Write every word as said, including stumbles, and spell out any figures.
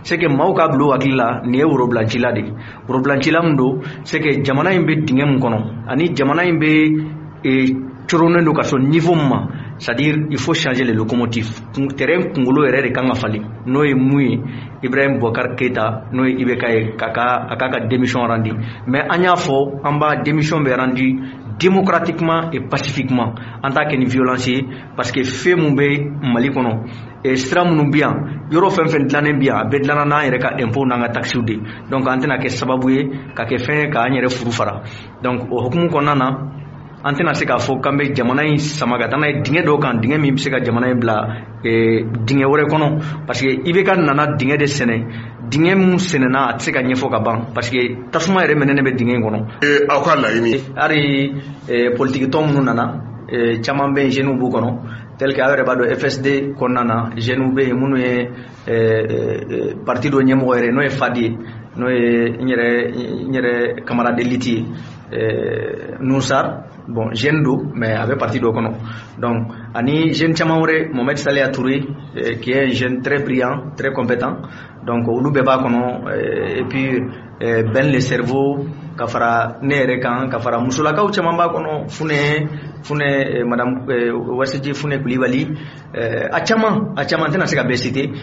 c'est que maaw ka bilo hakili la nin ye worobulancila de worobulancila min don c'est que jamana in bɛ dingɛ min kɔnɔ ani jamana in bɛ coronnen don ka sɔn niveau min ma, c'est-à-dire il faut changer les locomotives. Terrain kunkolo yɛrɛ de kan ka falen n'o ye mun ye Ibrahim Boubacar Keita n'o ye I B K ye k'a ka a k'a ka démission rendi, mais an y'a fɔ an b'a démission bɛ rendi démocratiquement et pacifiquement en tant que ni violence ye, parce que fɛn mun bɛ Mali kɔnɔ sira minnu bɛ yan yɔrɔ fɛn fɛn dilannen bɛ yan a bɛɛ dilanna n'an yɛrɛ ka impôt n'an ka taxes de, donc an tɛna kɛ sababu ye ka kɛ fɛn ye k'an yɛrɛ furu fara. Donc o hukumu kɔnɔna na an tɛna se k'a fɔ k'an bɛ jamana in sama ka taa n'a ye dingɛ dɔw kan, dingɛ min bɛ se ka jamana in bila dingɛ wɛrɛ kɔnɔ, parce que I B K nana dingɛ de sɛnɛ, dingɛ min sɛnɛna a tɛ se ka ɲɛfɔ ka ban parce que tasuma yɛrɛ mɛnɛnen bɛ dingɛ in kɔnɔ. Aw ka laɲini hali politiki tɔn minnu nana caman bɛ yen jeunes b'u kɔnɔ, tel que aw yɛrɛ b'a dɔn F S D kɔnɔna na jeunes bɛ yen minnu ye parti dɔ ɲɛmɔgɔ yɛrɛ n'o ye Fadi ye, n'o ye n yɛrɛ n yɛrɛ camarade d'élite ye Nusar, bon jeune do mais a bɛ parti dɔ kɔnɔ, donc ani jeune caman wɛrɛ Mohamed Saliha Touré qui est un jeune très brillant très compétent, donc olu bɛɛ b'a kɔnɔ, et puis Ben le cerveau ka fara ne yɛrɛ kan ka fara musolakaw caman b'a kɔnɔ, Fune Fune madame Wasiji Fune Kulibali, a caman a caman tɛna se ka bɛɛ citer.